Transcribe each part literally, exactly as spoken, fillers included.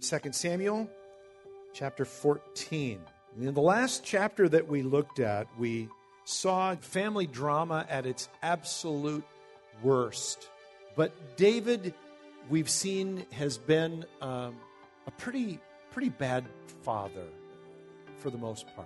Second Samuel chapter fourteen. In the last chapter that we looked at, we saw family drama at its absolute worst. But David, we've seen, has been um, a pretty, pretty bad father for the most part,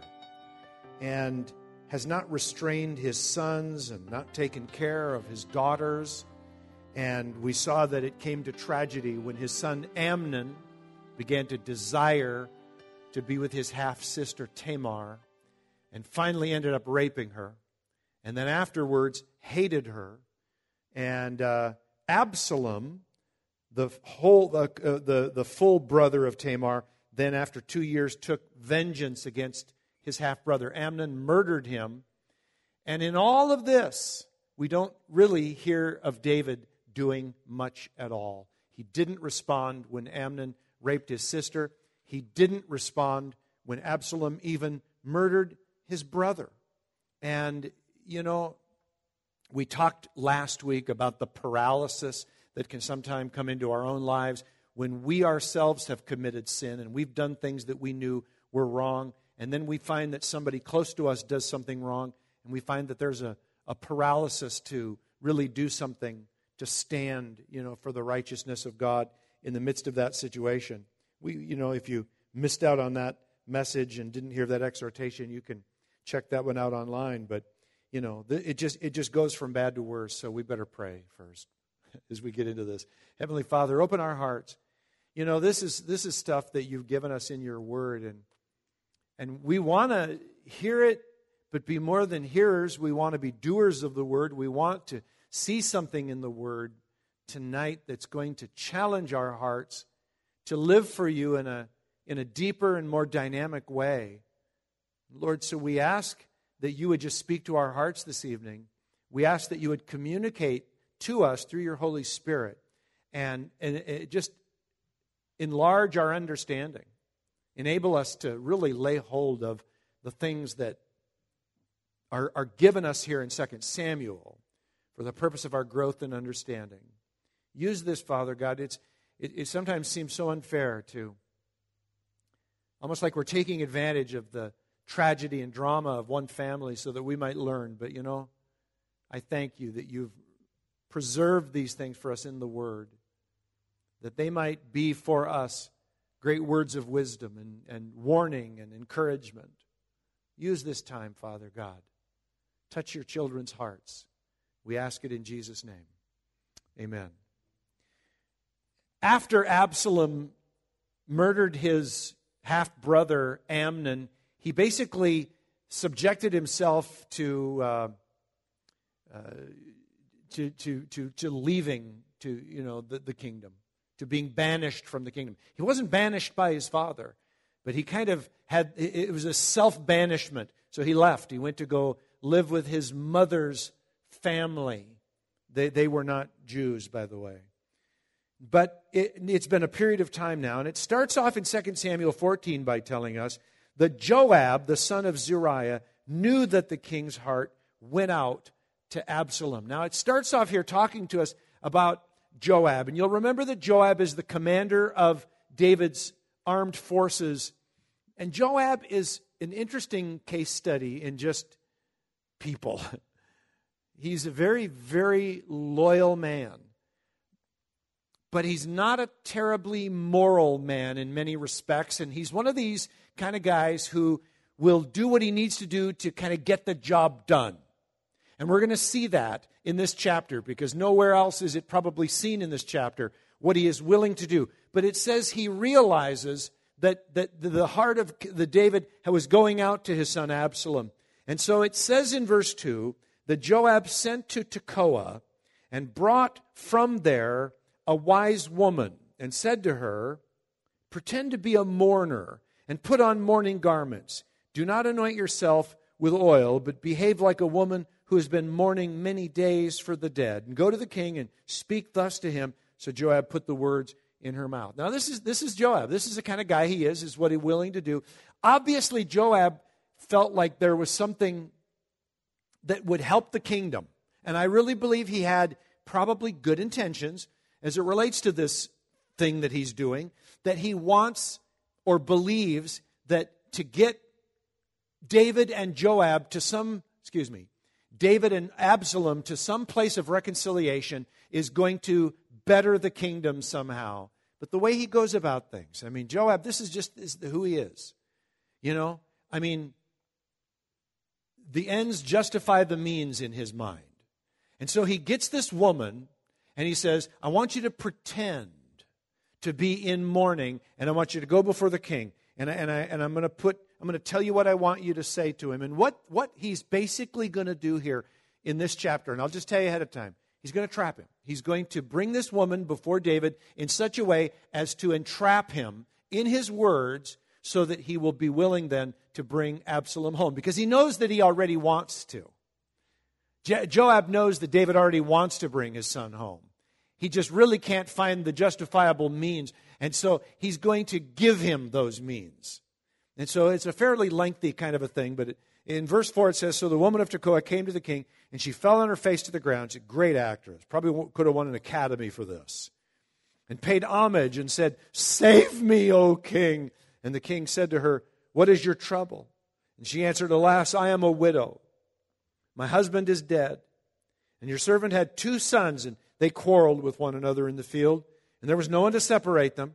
and has not restrained his sons and not taken care of his daughters. And we saw that it came to tragedy when his son Amnon began to desire to be with his half-sister Tamar, and finally ended up raping her, and then afterwards hated her. And uh, Absalom, the whole, uh, the the full brother of Tamar, then after two years took vengeance against his half-brother Amnon, murdered him. And in all of this, we don't really hear of David doing much at all. He didn't respond when Amnon raped his sister. He didn't respond when Absalom even murdered his brother. And, you know, we talked last week about the paralysis that can sometimes come into our own lives when we ourselves have committed sin and we've done things that we knew were wrong, and then we find that somebody close to us does something wrong, and we find that there's a, a paralysis to really do something to stand, you know, for the righteousness of God in the midst of that situation. We, you know, if you missed out on that message and didn't hear that exhortation, you can check that one out online. But, you know, it just it just goes from bad to worse, so we better pray first as we get into this. Heavenly Father, open our hearts. You know, this is this is stuff that you've given us in your word, and and we want to hear it, but be more than hearers. We want to be doers of the word. We want to see something in the word tonight that's going to challenge our hearts to live for you in a in a deeper and more dynamic way. Lord, so we ask that you would just speak to our hearts this evening. We ask that you would communicate to us through your Holy Spirit and, and it just enlarge our understanding. Enable us to really lay hold of the things that are, are given us here in Second Samuel for the purpose of our growth and understanding. Use this, Father God. It's, it, it sometimes seems so unfair to, almost like we're taking advantage of the tragedy and drama of one family so that we might learn. But, you know, I thank you that you've preserved these things for us in the Word, that they might be for us great words of wisdom and, and warning and encouragement. Use this time, Father God. Touch your children's hearts. We ask it in Jesus' name. Amen. After Absalom murdered his half-brother Amnon, he basically subjected himself to, uh, uh, to, to, to, to leaving to, you know, the, the kingdom, to being banished from the kingdom. He wasn't banished by his father, but he kind of had, it was a self-banishment. So he left. He went to go live with his mother's family. They, they were not Jews, by the way. But it, it's been a period of time now, and it starts off in Second Samuel fourteen by telling us that Joab, the son of Zeruiah, knew that the king's heart went out to Absalom. Now, it starts off here talking to us about Joab, and you'll remember that Joab is the commander of David's armed forces, and Joab is an interesting case study in just people. He's a very, very loyal man. But he's not a terribly moral man in many respects. And he's one of these kind of guys who will do what he needs to do to kind of get the job done. And we're going to see that in this chapter because nowhere else is it probably seen in this chapter what he is willing to do. But it says he realizes that, that the heart of the David was going out to his son Absalom. And so it says in verse two that Joab sent to Tekoa and brought from there a wise woman and said to her, pretend to be a mourner and put on mourning garments. Do not anoint yourself with oil, but behave like a woman who has been mourning many days for the dead. And go to the king and speak thus to him. So Joab put the words in her mouth. Now this is this is Joab. This is the kind of guy he is, is what he's willing to do. Obviously, Joab felt like there was something that would help the kingdom. And I really believe he had probably good intentions as it relates to this thing that he's doing, that he wants or believes that to get David and Joab to some, excuse me, David and Absalom to some place of reconciliation is going to better the kingdom somehow. But the way he goes about things, I mean, Joab, this is just is who he is. You know, I mean, the ends justify the means in his mind. And so he gets this woman and he says, I want you to pretend to be in mourning, and I want you to go before the king. And, I, and, I, and I'm going to put, I'm going to tell you what I want you to say to him. And what, what he's basically going to do here in this chapter, and I'll just tell you ahead of time, he's going to trap him. He's going to bring this woman before David in such a way as to entrap him in his words so that he will be willing then to bring Absalom home. Because he knows that he already wants to. Je- Joab knows that David already wants to bring his son home. He just really can't find the justifiable means. And so he's going to give him those means. And so it's a fairly lengthy kind of a thing. But it, in verse four it says, so the woman of Tekoa came to the king, and she fell on her face to the ground. She's a great actress. Probably could have won an Academy for this. And paid homage and said, save me, O king. And the king said to her, what is your trouble? And she answered, alas, I am a widow. My husband is dead. And your servant had two sons, and they quarreled with one another in the field, and there was no one to separate them.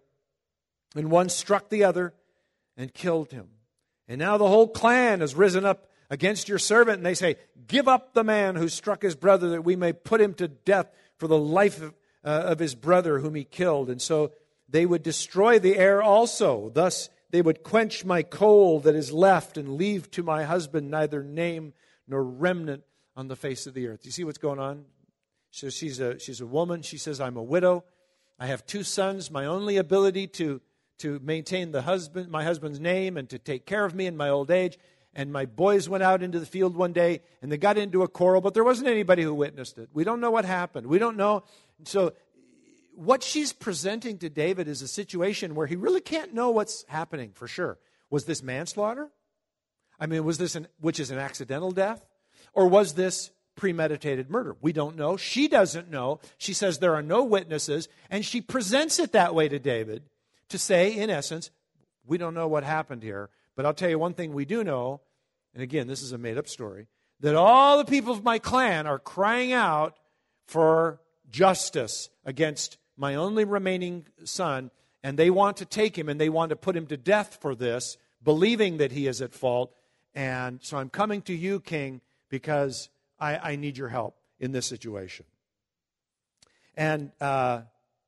And one struck the other and killed him. And now the whole clan has risen up against your servant, and they say, give up the man who struck his brother, that we may put him to death for the life of, uh, of his brother whom he killed. And so they would destroy the heir also. Thus they would quench my coal that is left, and leave to my husband neither name nor remnant on the face of the earth. You see what's going on? So she's a she's a woman. She says, I'm a widow. I have two sons. My only ability to, to maintain the husband, my husband's name and to take care of me in my old age. And my boys went out into the field one day, and they got into a quarrel, but there wasn't anybody who witnessed it. We don't know what happened. We don't know. So what she's presenting to David is a situation where he really can't know what's happening for sure. Was this manslaughter? I mean, was this an, which is an accidental death? Or was this premeditated murder? We don't know. She doesn't know. She says there are no witnesses, and she presents it that way to David to say, in essence, we don't know what happened here, but I'll tell you one thing we do know, and again, this is a made-up story, that all the people of my clan are crying out for justice against my only remaining son, and they want to take him, and they want to put him to death for this, believing that he is at fault. And so I'm coming to you, king, because I, I need your help in this situation. And uh,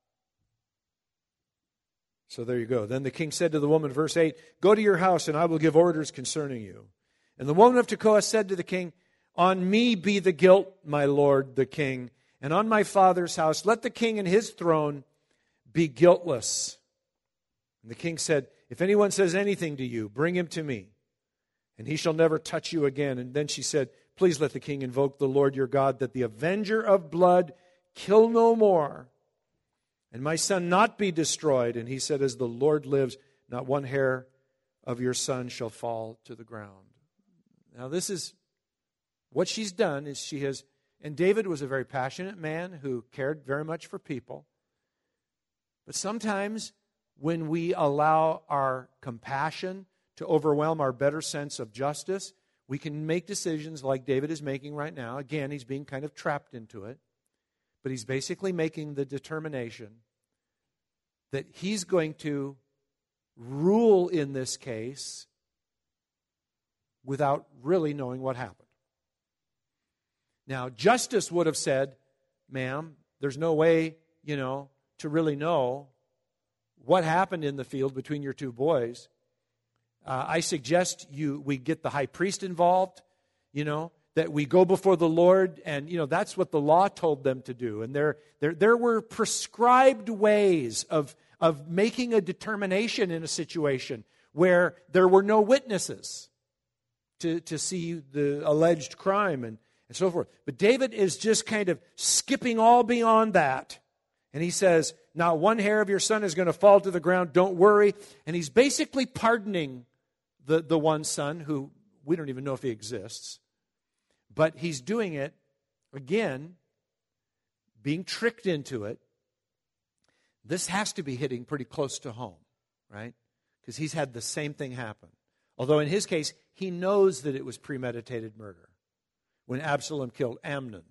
so there you go. Then the king said to the woman, verse eight, go to your house, and I will give orders concerning you. And the woman of Tekoa said to the king, on me be the guilt, my lord the king, and on my father's house. Let the king and his throne be guiltless. And the king said, if anyone says anything to you, bring him to me, and he shall never touch you again. And then she said, please let the king invoke the Lord your God, that the avenger of blood kill no more, and my son not be destroyed. And he said, as the Lord lives, not one hair of your son shall fall to the ground. Now this is, what she's done is she has, and David was a very passionate man who cared very much for people. But sometimes when we allow our compassion to overwhelm our better sense of justice, we can make decisions like David is making right now. Again, he's being kind of trapped into it. But he's basically making the determination that he's going to rule in this case without really knowing what happened. Now, justice would have said, ma'am, there's no way, you know, to really know what happened in the field between your two boys. Uh, I suggest you we get the high priest involved, you know, that we go before the Lord, and, you know, that's what the law told them to do. And there, there, there were prescribed ways of, of making a determination in a situation where there were no witnesses to, to see the alleged crime and, and so forth. But David is just kind of skipping all beyond that. And he says, not one hair of your son is going to fall to the ground, don't worry. And he's basically pardoning the, the one son who we don't even know if he exists. But he's doing it, again, being tricked into it. This has to be hitting pretty close to home. right? Because he's had the same thing happen. Although in his case, he knows that it was premeditated murder when Absalom killed Amnon.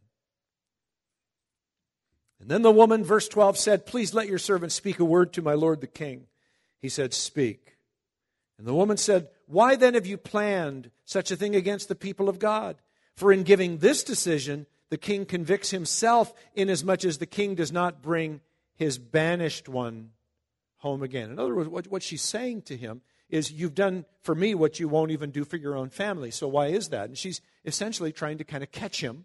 And then the woman, verse twelve, said, "Please let your servant speak a word to my lord the king." He said, "Speak." And the woman said, "Why then have you planned such a thing against the people of God? For in giving this decision, the king convicts himself, inasmuch as the king does not bring his banished one home again." In other words, what, what she's saying to him is, you've done for me what you won't even do for your own family. So why is that? And she's essentially trying to kind of catch him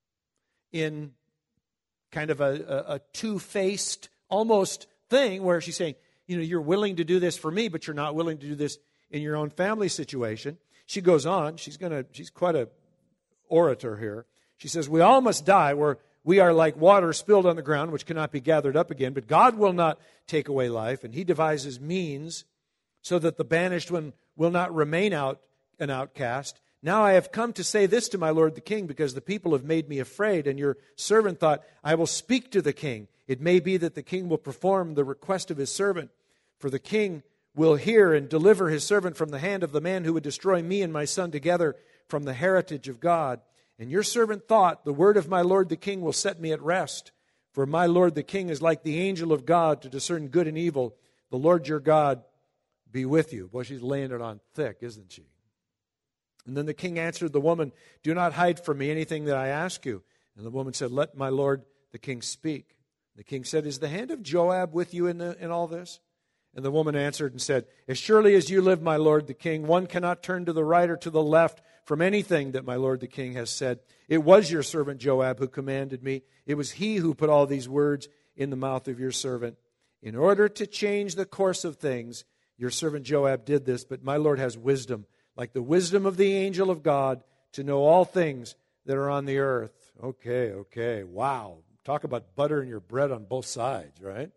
in kind of a, a, a two-faced almost thing where she's saying, you know, you're willing to do this for me, but you're not willing to do this in your own family situation. She goes on. She's gonna. She's quite a orator here. She says, "We all must die. We're, we are like water spilled on the ground, which cannot be gathered up again. But God will not take away life, and he devises means so that the banished one will not remain out an outcast. Now I have come to say this to my lord the king, because the people have made me afraid, and your servant thought, I will speak to the king. It may be that the king will perform the request of his servant, for the king will hear and deliver his servant from the hand of the man who would destroy me and my son together from the heritage of God. And your servant thought, the word of my lord the king will set me at rest. For my lord the king is like the angel of God to discern good and evil. The Lord your God be with you." Boy, she's laying it on thick, isn't she? And then the king answered the woman, "Do not hide from me anything that I ask you." And the woman said, "Let my lord the king speak." The king said, "Is the hand of Joab with you in, the, in all this?" And the woman answered and said, "As surely as you live, my lord the king, one cannot turn to the right or to the left from anything that my lord the king has said. It was your servant Joab who commanded me. It was he who put all these words in the mouth of your servant. In order to change the course of things, your servant Joab did this, but my lord has wisdom, like the wisdom of the angel of God, to know all things that are on the earth." Okay, okay, wow. Talk about buttering your bread on both sides, right?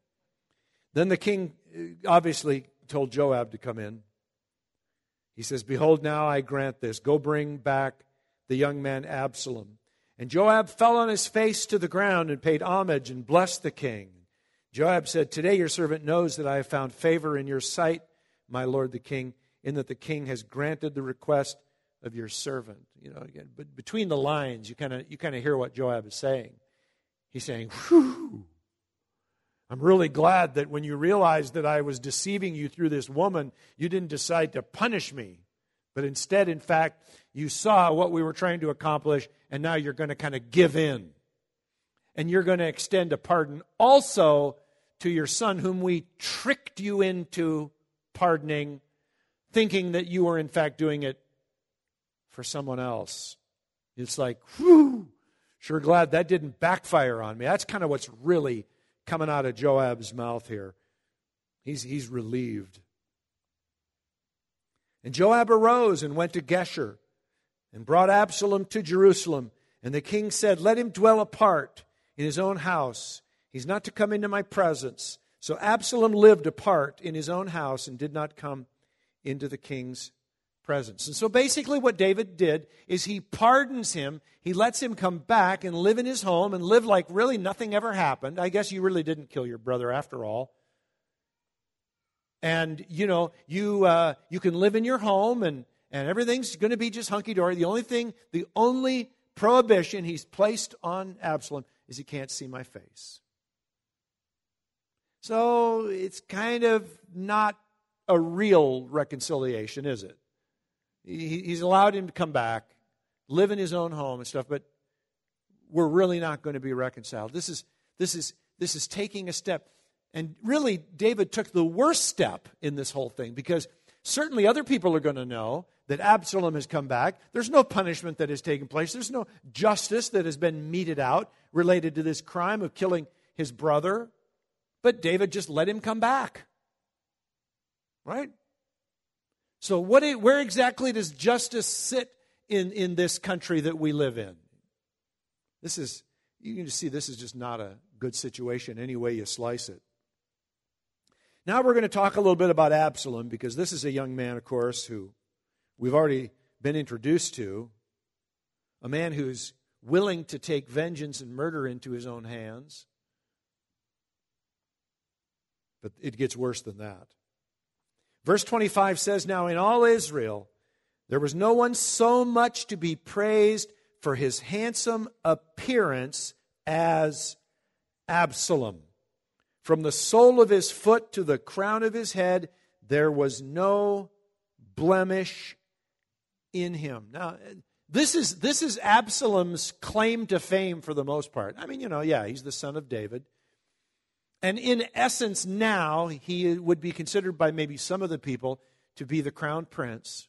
Then the king obviously told Joab to come in. He says, "Behold, now I grant this. Go bring back the young man Absalom." And Joab fell on his face to the ground and paid homage and blessed the king. Joab said, "Today your servant knows that I have found favor in your sight, my lord the king, in that the king has granted the request of your servant." You know, again, but between the lines, you kind of you kind of hear what Joab is saying. He's saying, "Whew, I'm really glad that when you realized that I was deceiving you through this woman, you didn't decide to punish me. But instead, in fact, you saw what we were trying to accomplish, and now you're going to kind of give in. And you're going to extend a pardon also to your son, whom we tricked you into pardoning, thinking that you were in fact doing it for someone else." It's like, whew, sure glad that didn't backfire on me. That's kind of what's really coming out of Joab's mouth here. He's, he's relieved. And Joab arose and went to Geshur and brought Absalom to Jerusalem. And the king said, "Let him dwell apart in his own house. He's not to come into my presence." So Absalom lived apart in his own house and did not come into the king's presence. And so basically what David did is he pardons him. He lets him come back and live in his home and live like really nothing ever happened. I guess you really didn't kill your brother after all. And, you know, you uh, you can live in your home and, and everything's going to be just hunky-dory. The only thing, the only prohibition he's placed on Absalom is he can't see my face. So it's kind of not a real reconciliation, is it? He's allowed him to come back, live in his own home and stuff, but we're really not going to be reconciled. This is this is this is taking a step. And really, David took the worst step in this whole thing, because certainly other people are going to know that Absalom has come back. There's no punishment that has taken place. There's no justice that has been meted out related to this crime of killing his brother. But David just let him come back. Right? So what? Where exactly does justice sit in, in this country that we live in? This is, you can just see this is just not a good situation any way you slice it. Now we're going to talk a little bit about Absalom, because this is a young man, of course, who we've already been introduced to. A man who's willing to take vengeance and murder into his own hands. But it gets worse than that. Verse twenty-five says, "Now in all Israel there was no one so much to be praised for his handsome appearance as Absalom. From the sole of his foot to the crown of his head, there was no blemish in him." Now, this is this is Absalom's claim to fame for the most part. I mean, you know, yeah, he's the son of David. And in essence, now, he would be considered by maybe some of the people to be the crown prince.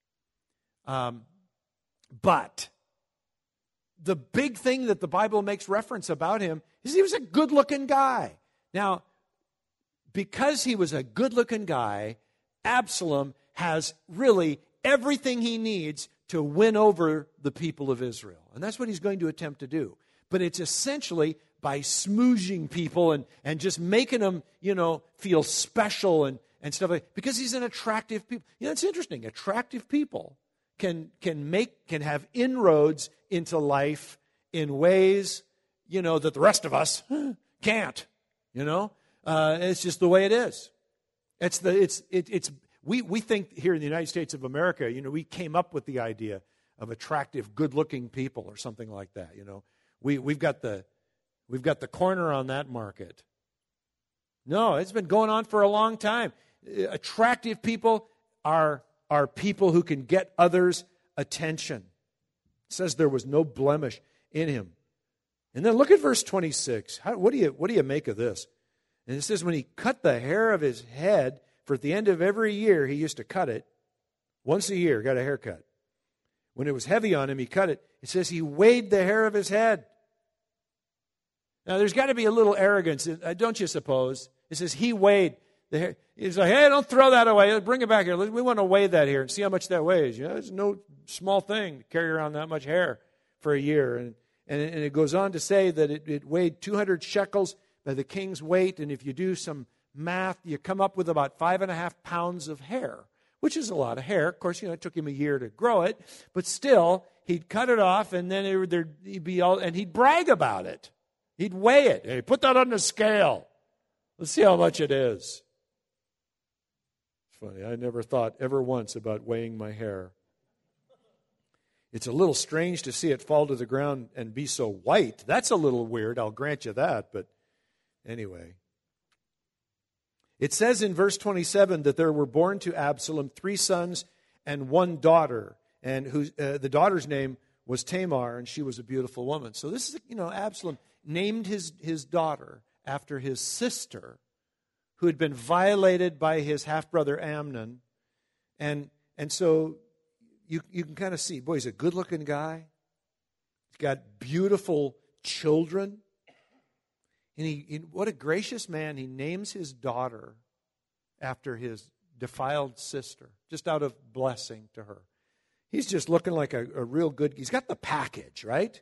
Um, but the big thing that the Bible makes reference about him is he was a good-looking guy. Now, because he was a good-looking guy, Absalom has really everything he needs to win over the people of Israel. And that's what he's going to attempt to do. But it's essentially by smooching people and, and just making them, you know, feel special and, and stuff like that. Because he's an attractive people. You know, it's interesting. Attractive people can can make can have inroads into life in ways, you know, that the rest of us can't. You know, uh, it's just the way it is. It's the it's it, it's we we think here in the United States of America, you know, we came up with the idea of attractive, good-looking people or something like that. You know, we we've got the we've got the corner on that market. No, it's been going on for a long time. Attractive people are are people who can get others' attention. It says there was no blemish in him. And then look at verse twenty-six. How, what do you what do you make of this? And it says when he cut the hair of his head, for at the end of every year he used to cut it. Once a year, got a haircut. When it was heavy on him, he cut it. It says he weighed the hair of his head. Now there's got to be a little arrogance, don't you suppose? It says he weighed the hair. He's like, hey, don't throw that away. Bring it back here. We want to weigh that here and see how much that weighs. You know, it's no small thing to carry around that much hair for a year. And and it, and it goes on to say that it, it weighed two hundred shekels by the king's weight. And if you do some math, you come up with about five and a half pounds of hair, which is a lot of hair. Of course, you know, it took him a year to grow it. But still, he'd cut it off and then it, there'd, he'd be all, and he'd brag about it. He'd weigh it. Hey, put that on the scale. Let's see how much it is. Funny, I never thought ever once about weighing my hair. It's a little strange to see it fall to the ground and be so white. That's a little weird, I'll grant you that, but anyway. It says in verse twenty-seven that there were born to Absalom three sons and one daughter, and who, uh, the daughter's name was Tamar, and she was a beautiful woman. So this is, you know, Absalom named his, his daughter after his sister, who had been violated by his half-brother Amnon. And and so you you can kind of see, boy, he's a good-looking guy. He's got beautiful children. And he, he what a gracious man. He names his daughter after his defiled sister, just out of blessing to her. He's just looking like a, a real good, he's got the package, right?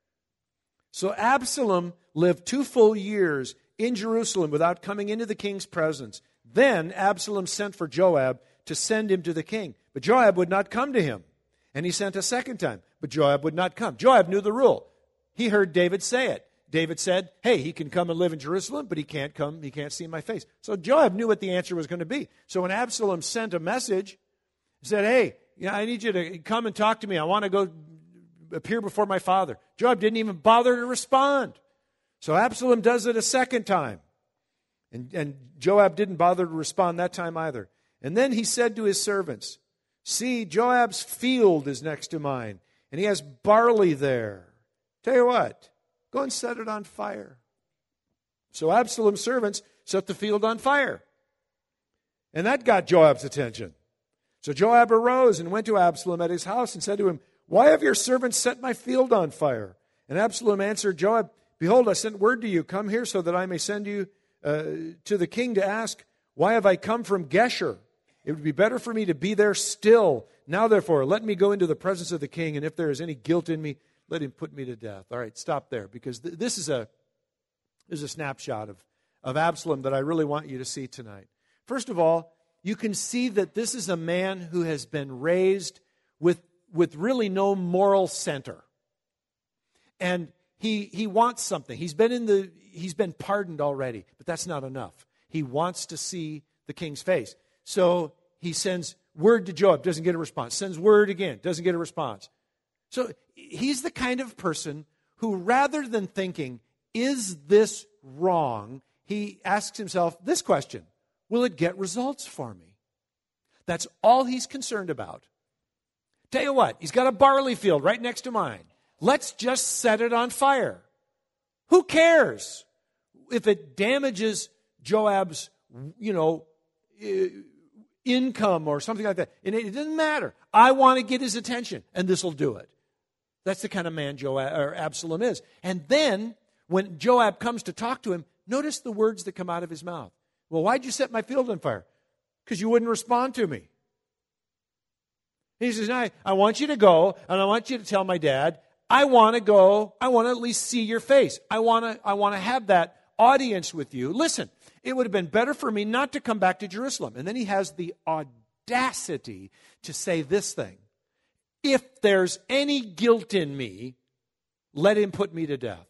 So Absalom lived two full years in Jerusalem without coming into the king's presence. Then Absalom sent for Joab to send him to the king. But Joab would not come to him. And he sent a second time. But Joab would not come. Joab knew the rule. He heard David say it. David said, hey, he can come and live in Jerusalem, but he can't come, he can't see my face. So Joab knew what the answer was going to be. So when Absalom sent a message, he said, hey, you know, I need you to come and talk to me. I want to go appear before my father. Joab didn't even bother to respond. So Absalom does it a second time. And, and Joab didn't bother to respond that time either. And then he said to his servants, see, Joab's field is next to mine, and he has barley there. Tell you what, go and set it on fire. So Absalom's servants set the field on fire. And that got Joab's attention. So Joab arose and went to Absalom at his house and said to him, why have your servants set my field on fire? And Absalom answered Joab, behold, I sent word to you, come here so that I may send you uh, to the king to ask, why have I come from Geshur? It would be better for me to be there still. Now, therefore, let me go into the presence of the king, and if there is any guilt in me, let him put me to death. All right, stop there, because th- this is a this is a snapshot of, of Absalom that I really want you to see tonight. First of all, you can see that this is a man who has been raised with, with really no moral center. And he he wants something. He's been in the he's been pardoned already, but that's not enough. He wants to see the king's face. So he sends word to Joab, doesn't get a response. Sends word again, doesn't get a response. So he's the kind of person who, rather than thinking, is this wrong, he asks himself this question: will it get results for me? That's all he's concerned about. Tell you what, he's got a barley field right next to mine. Let's just set it on fire. Who cares if it damages Joab's, you know, income or something like that? And it doesn't matter. I want to get his attention, and this will do it. That's the kind of man Joab, or Absalom is. And then, when Joab comes to talk to him, notice the words that come out of his mouth. Well, why'd you set my field on fire? Because you wouldn't respond to me. He says, I, I want you to go, and I want you to tell my dad, I want to go, I want to at least see your face. I want to, I want to have that audience with you. Listen, it would have been better for me not to come back to Jerusalem. And then he has the audacity to say this thing: if there's any guilt in me, let him put me to death.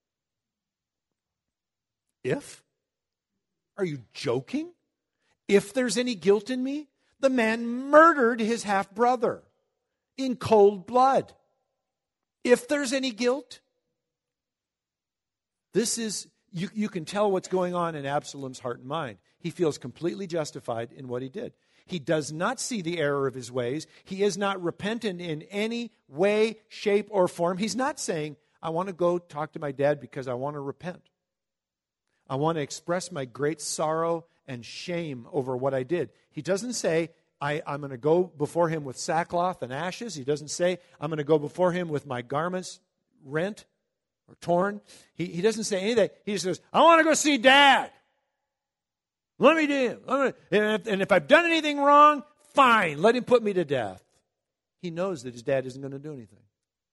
If? Are you joking? If there's any guilt in me? The man murdered his half-brother in cold blood. If there's any guilt? This is, you, you can tell what's going on in Absalom's heart and mind. He feels completely justified in what he did. He does not see the error of his ways. He is not repentant in any way, shape, or form. He's not saying, I want to go talk to my dad because I want to repent. I want to express my great sorrow and shame over what I did. He doesn't say, I, I'm going to go before him with sackcloth and ashes. He doesn't say, I'm going to go before him with my garments rent or torn. He, he doesn't say any of that. He just says, I want to go see Dad. Let me do it. And if, and if I've done anything wrong, fine, let him put me to death. He knows that his dad isn't going to do anything.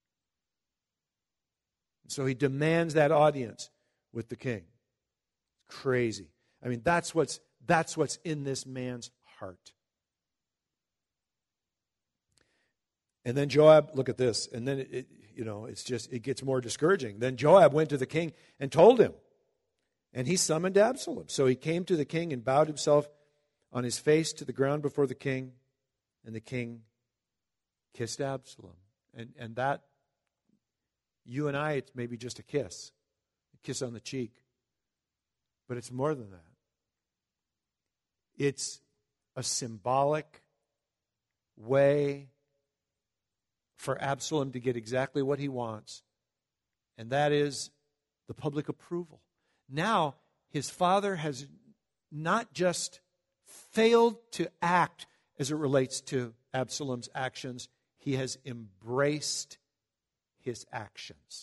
So he demands that audience with the king. Crazy. I mean, that's what's that's what's in this man's heart. And then Joab, look at this, and then it, it, you know, it's just it gets more discouraging. Then Joab went to the king and told him, and he summoned Absalom. So he came to the king and bowed himself on his face to the ground before the king, and the king kissed Absalom. And and that, you and I, it's maybe just a kiss, a kiss on the cheek. But it's more than that. It's a symbolic way for Absalom to get exactly what he wants, and that is the public approval. Now, his father has not just failed to act as it relates to Absalom's actions, he has embraced his actions.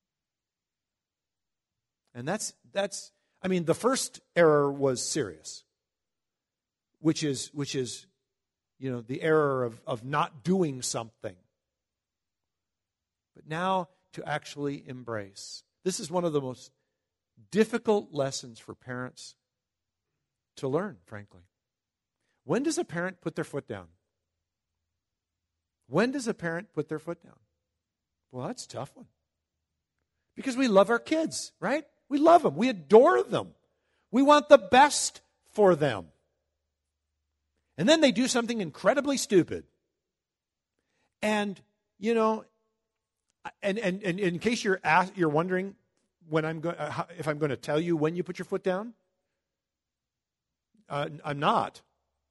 And that's that's I mean, the first error was serious, which is, which is, you know, the error of, of not doing something. But now to actually embrace. This is one of the most difficult lessons for parents to learn, frankly. When does a parent put their foot down? When does a parent put their foot down? Well, that's a tough one. Because we love our kids, right? We love them. We adore them. We want the best for them. And then they do something incredibly stupid. And, you know, and, and, and in case you're ask, you're wondering when I'm go- uh, if I'm going to tell you when you put your foot down, uh, I'm not.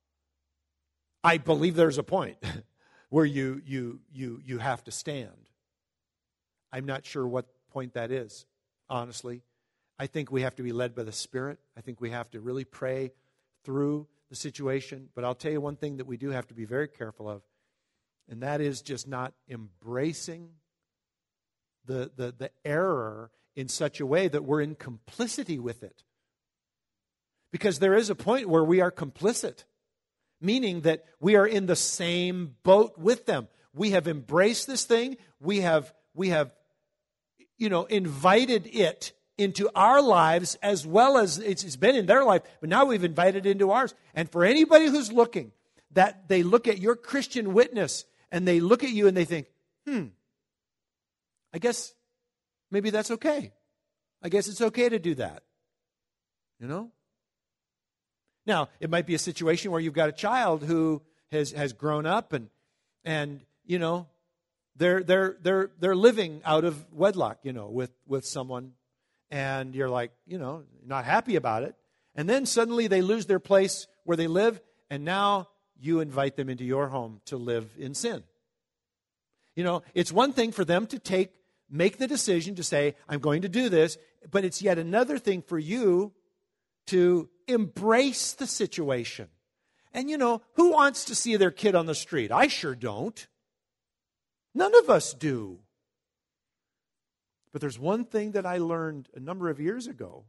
I believe there's a point where you you you you have to stand. I'm not sure what point that is, honestly. I think we have to be led by the Spirit. I think we have to really pray through the situation. But I'll tell you one thing that we do have to be very careful of, and that is just not embracing the, the, the error in such a way that we're in complicity with it. Because there is a point where we are complicit, meaning that we are in the same boat with them. We have embraced this thing. We have, we have, you know, invited it into our lives as well as it's been in their life, but now we've invited it into ours. And for anybody who's looking, that they look at your Christian witness and they look at you and they think, hmm, I guess maybe that's okay. I guess it's okay to do that. You know? Now, it might be a situation where you've got a child who has, has grown up and, and you know, they're, they're, they're, they're living out of wedlock, you know, with, with someone, and you're like, you know, not happy about it. And then suddenly they lose their place where they live, and now you invite them into your home to live in sin. You know, it's one thing for them to take, make the decision to say, I'm going to do this, but it's yet another thing for you to embrace the situation. And you know, who wants to see their kid on the street? I sure don't. None of us do. But there's one thing that I learned a number of years ago,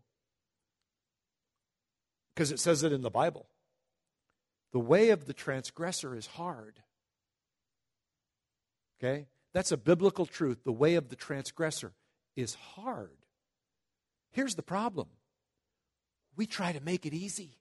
because it says it in the Bible. The way of the transgressor is hard. Okay? That's a biblical truth. The way of the transgressor is hard. Here's the problem. We try to make it easy.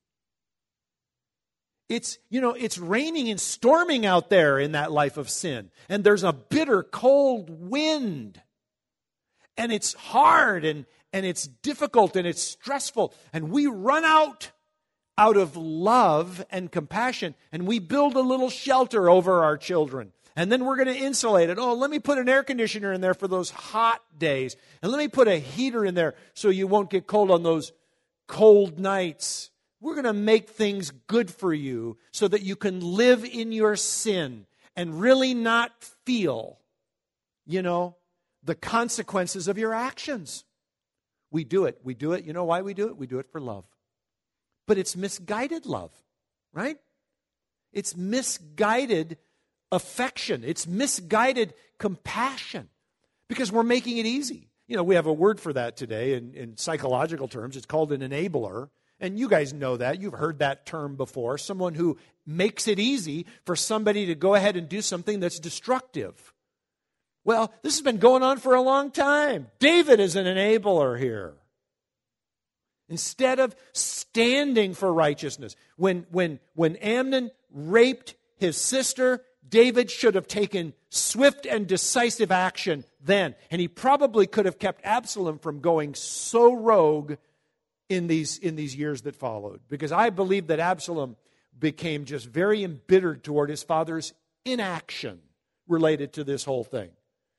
It's, you know, it's raining and storming out there in that life of sin. And there's a bitter, cold wind. And it's hard and, and it's difficult and it's stressful. And we run out out of love and compassion, and we build a little shelter over our children. And then we're going to insulate it. Oh, let me put an air conditioner in there for those hot days. And let me put a heater in there so you won't get cold on those cold nights. We're going to make things good for you so that you can live in your sin and really not feel, you know, the consequences of your actions. We do it. We do it. You know why we do it? We do it for love. But it's misguided love, right? It's misguided affection. It's misguided compassion because we're making it easy. You know, we have a word for that today in, in psychological terms. It's called an enabler. And you guys know that. You've heard that term before. Someone who makes it easy for somebody to go ahead and do something that's destructive. Well, this has been going on for a long time. David is an enabler here. Instead of standing for righteousness. When, when, when Amnon raped his sister, David should have taken swift and decisive action then. And he probably could have kept Absalom from going so rogue in these, in these years that followed. Because I believe that Absalom became just very embittered toward his father's inaction related to this whole thing.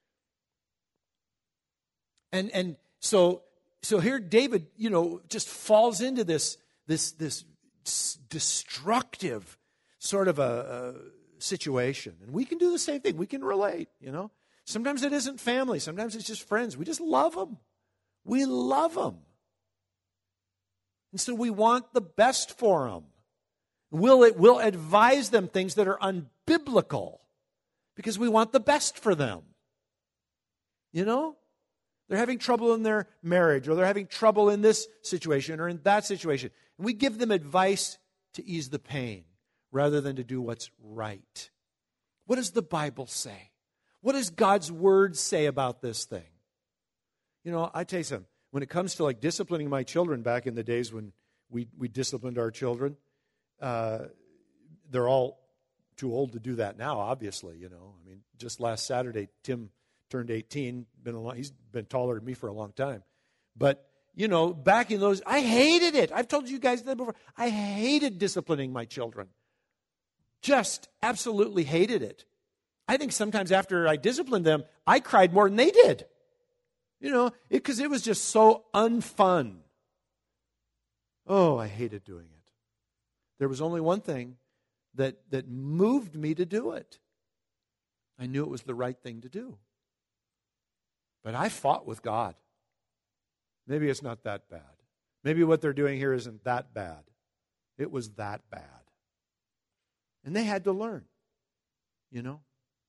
And, and so... So here David, you know, just falls into this, this, this destructive sort of a, a situation. And we can do the same thing. We can relate, you know. Sometimes it isn't family. Sometimes it's just friends. We just love them. We love them. And so we want the best for them. We'll, it, we'll advise them things that are unbiblical because we want the best for them. You know? They're having trouble in their marriage, or they're having trouble in this situation or in that situation. And we give them advice to ease the pain rather than to do what's right. What does the Bible say? What does God's Word say about this thing? You know, I tell you something. When it comes to like disciplining my children back in the days when we, we disciplined our children, uh, they're all too old to do that now, obviously, you know. I mean, just last Saturday, Tim turned eighteen. Been a long, he's been taller than me for a long time. But, you know, back in those, I hated it. I've told you guys that before. I hated disciplining my children. Just absolutely hated it. I think sometimes after I disciplined them, I cried more than they did. You know, because it, it was just so unfun. Oh, I hated doing it. There was only one thing that, that moved me to do it. I knew it was the right thing to do. But I fought with God. Maybe it's not that bad. Maybe what they're doing here isn't that bad. It was that bad. And they had to learn, you know.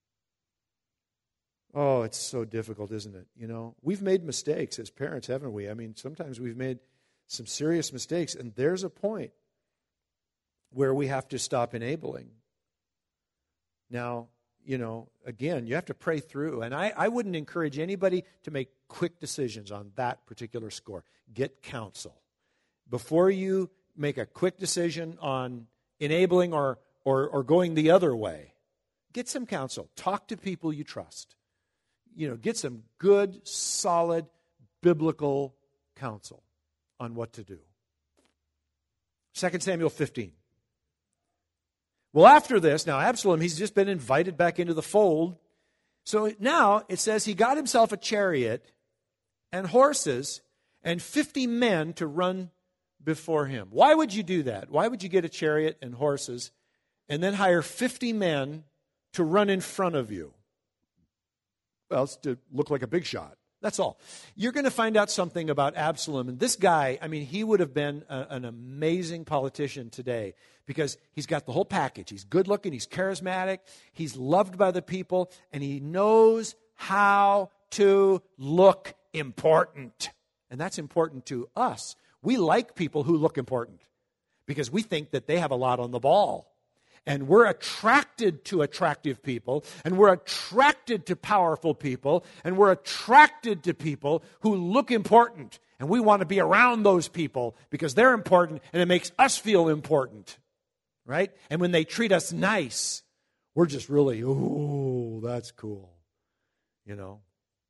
Oh, it's so difficult, isn't it? You know, we've made mistakes as parents, haven't we? I mean, sometimes we've made some serious mistakes, and there's a point where we have to stop enabling. Now, you know, again, you have to pray through. And I, I wouldn't encourage anybody to make quick decisions on that particular score. Get counsel. Before you make a quick decision on enabling or, or, or going the other way, get some counsel. Talk to people you trust. You know, get some good, solid, biblical counsel on what to do. Second Samuel fifteen. Well, after this, now Absalom, he's just been invited back into the fold. So now it says he got himself a chariot and horses and fifty men to run before him. Why would you do that? Why would you get a chariot and horses and then hire fifty men to run in front of you? Well, it's to look like a big shot. That's all. You're going to find out something about Absalom. And this guy, I mean, he would have been a, an amazing politician today because he's got the whole package. He's good looking, he's charismatic, he's loved by the people, and he knows how to look important. And that's important to us. We like people who look important because we think that they have a lot on the ball. And we're attracted to attractive people, and we're attracted to powerful people, and we're attracted to people who look important. And we want to be around those people because they're important, and it makes us feel important, right? And when they treat us nice, we're just really, ooh, that's cool, you know?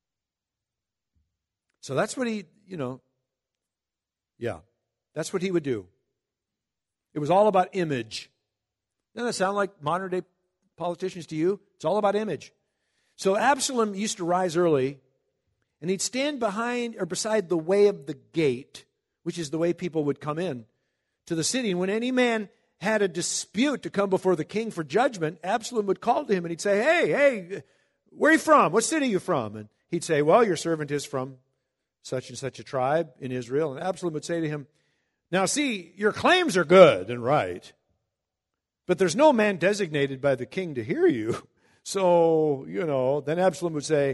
So that's what he, you know, yeah, that's what he would do. It was all about image. Doesn't that sound like modern-day politicians to you? It's all about image. So Absalom used to rise early, and he'd stand behind or beside the way of the gate, which is the way people would come in to the city. And when any man had a dispute to come before the king for judgment, Absalom would call to him, and he'd say, hey, hey, where are you from? What city are you from? And he'd say, well, your servant is from such and such a tribe in Israel. And Absalom would say to him, now see, your claims are good and right, but there's no man designated by the king to hear you. So, you know, then Absalom would say,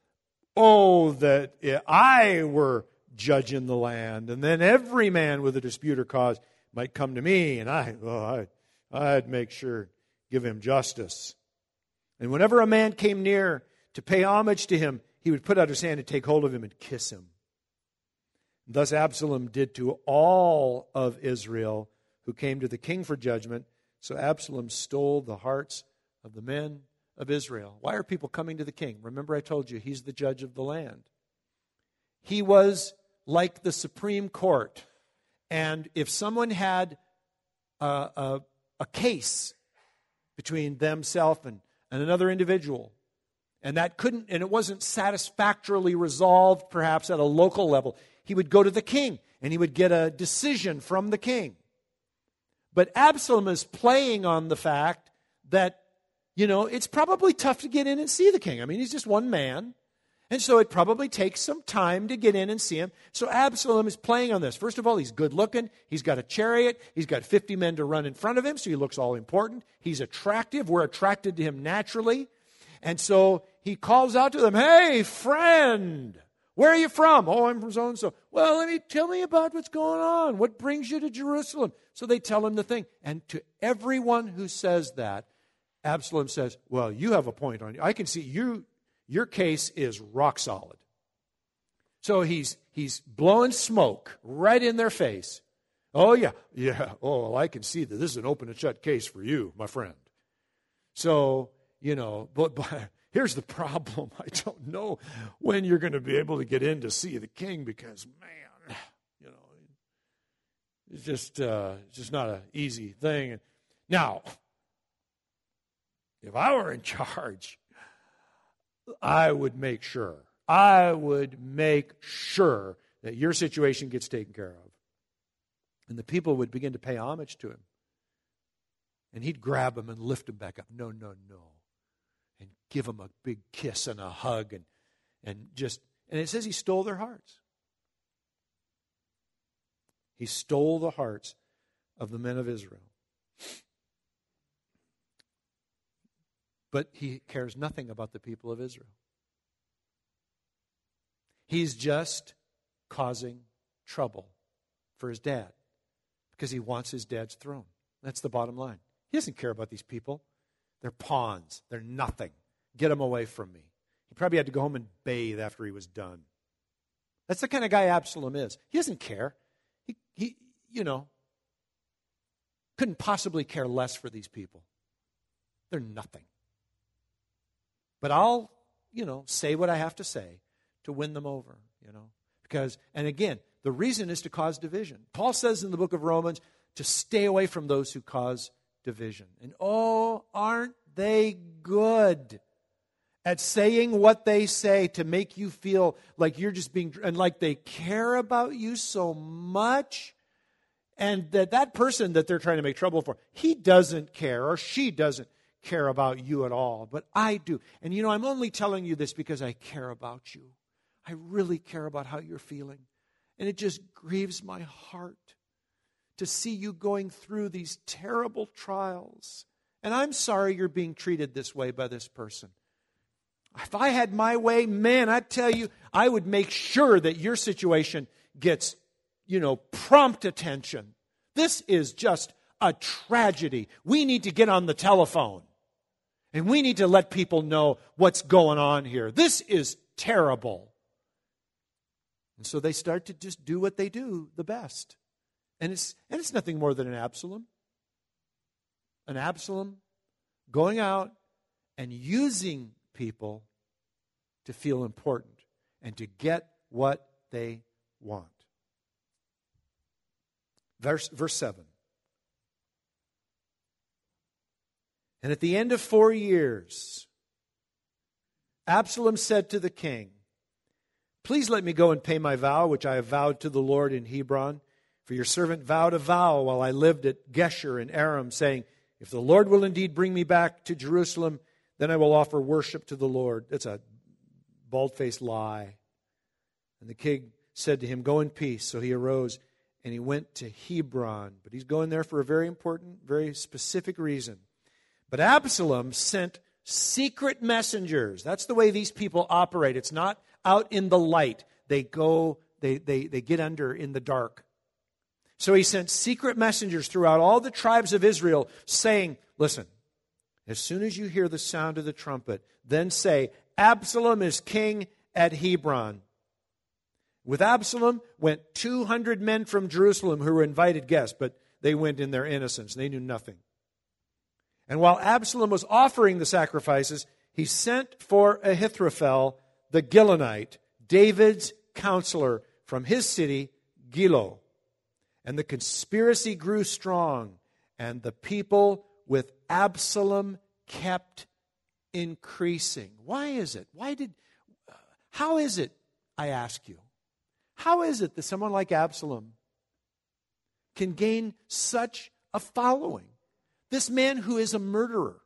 oh, that I were judge in the land, and then every man with a dispute or cause might come to me, and I, oh, I, I'd make sure, give him justice. And whenever a man came near to pay homage to him, he would put out his hand and take hold of him and kiss him. Thus Absalom did to all of Israel who came to the king for judgment. So Absalom stole the hearts of the men of Israel. Why are people coming to the king? Remember I told you, he's the judge of the land. He was like the Supreme Court. And if someone had a, a, a case between themselves and, and another individual, and that couldn't, and it wasn't satisfactorily resolved perhaps at a local level, he would go to the king and he would get a decision from the king. But Absalom is playing on the fact that, you know, it's probably tough to get in and see the king. I mean, he's just one man. And so it probably takes some time to get in and see him. So Absalom is playing on this. First of all, he's good looking. He's got a chariot. He's got fifty men to run in front of him, so he looks all important. He's attractive. We're attracted to him naturally. And so he calls out to them, hey, friend, where are you from? Oh, I'm from so-and-so. Well, let me tell me about what's going on. What brings you to Jerusalem? So they tell him the thing. And to everyone who says that, Absalom says, well, you have a point on you. I can see you, your case is rock solid. So he's he's blowing smoke right in their face. Oh, yeah, yeah. Oh, well, I can see that this is an open and shut case for you, my friend. So, you know, but, but here's the problem. I don't know when you're going to be able to get in to see the king because, man, you know, it's just, uh, it's just not an easy thing. Now, if I were in charge, I would make sure, I would make sure that your situation gets taken care of. And the people would begin to pay homage to him. And he'd grab him and lift him back up. No, no, no. And give him a big kiss and a hug. And, and just, and it says he stole their hearts. He stole the hearts of the men of Israel. But he cares nothing about the people of Israel. He's just causing trouble for his dad because he wants his dad's throne. That's the bottom line. He doesn't care about these people. They're pawns. They're nothing. Get them away from me. He probably had to go home and bathe after he was done. That's the kind of guy Absalom is. He doesn't care. He, he you know, couldn't possibly care less for these people. They're nothing. But I'll, you know, say what I have to say to win them over, you know. Because, and again, the reason is to cause division. Paul says in the book of Romans, to stay away from those who cause division. And oh, aren't they good at saying what they say to make you feel like you're just being, and like they care about you so much, and that that person that they're trying to make trouble for, he doesn't care or she doesn't care about you at all, but I do. And you know, I'm only telling you this because I care about you. I really care about how you're feeling. And it just grieves my heart to see you going through these terrible trials. And I'm sorry you're being treated this way by this person. If I had my way, man, I tell you, I would make sure that your situation gets, you know, prompt attention. This is just a tragedy. We need to get on the telephone. And we need to let people know what's going on here. This is terrible. And so they start to just do what they do the best. And it's, and it's nothing more than an Absalom. An Absalom going out and using people to feel important and to get what they want. Verse, verse seven. And at the end of four years, Absalom said to the king, "Please let me go and pay my vow, which I have vowed to the Lord in Hebron. For your servant vowed a vow while I lived at Geshur in Aram, saying, if the Lord will indeed bring me back to Jerusalem, then I will offer worship to the Lord." That's a bald-faced lie. And the king said to him, "Go in peace." So he arose and he went to Hebron. But he's going there for a very important, very specific reason. But Absalom sent secret messengers. That's the way these people operate. It's not out in the light. They go, they, they, they get under in the dark. So he sent secret messengers throughout all the tribes of Israel saying, listen, as soon as you hear the sound of the trumpet, then say, Absalom is king at Hebron. With Absalom went two hundred men from Jerusalem who were invited guests, but they went in their innocence. They knew nothing. And while Absalom was offering the sacrifices, he sent for Ahithophel, the Gilonite, David's counselor, from his city, Gilo. And the conspiracy grew strong, and the people with Absalom kept increasing. Why is it? Why did, how is it, I ask you, how is it that someone like Absalom can gain such a following? This man who is a murderer.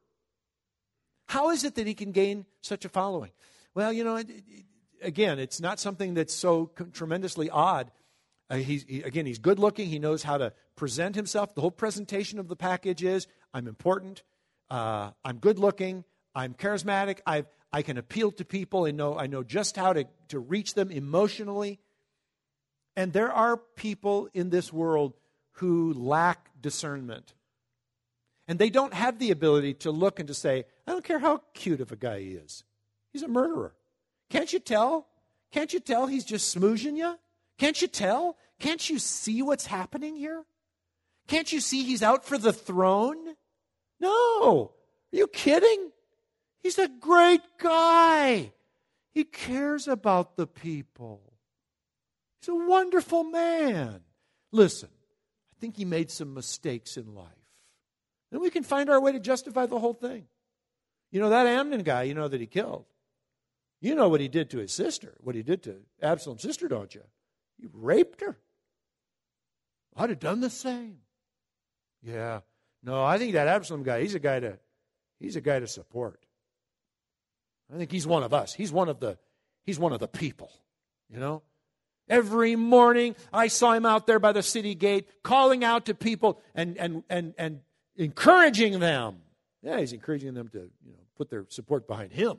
How is it that he can gain such a following? Well, you know, it, it, again, it's not something that's so tremendously odd. Uh, he's, he, again, he's good looking. He knows how to present himself. The whole presentation of the package is, I'm important, uh, I'm good looking, I'm charismatic, I I can appeal to people, and know I know just how to, to reach them emotionally. And there are people in this world who lack discernment. And they don't have the ability to look and to say, I don't care how cute of a guy he is. He's a murderer. Can't you tell? Can't you tell he's just smoozing you? Can't you tell? Can't you see what's happening here? Can't you see he's out for the throne? No. Are you kidding? He's a great guy. He cares about the people. He's a wonderful man. Listen, I think he made some mistakes in life. And we can find our way to justify the whole thing. You know, that Amnon guy, you know that he killed. You know what he did to his sister, what he did to Absalom's sister, don't you? He raped her. I'd have done the same. Yeah. No, I think that Absalom guy, he's a guy to, he's a guy to support. I think he's one of us. He's one of the, he's one of the people, you know? Every morning, I saw him out there by the city gate, calling out to people and and and and encouraging them. Yeah, he's encouraging them to, you know, put their support behind him.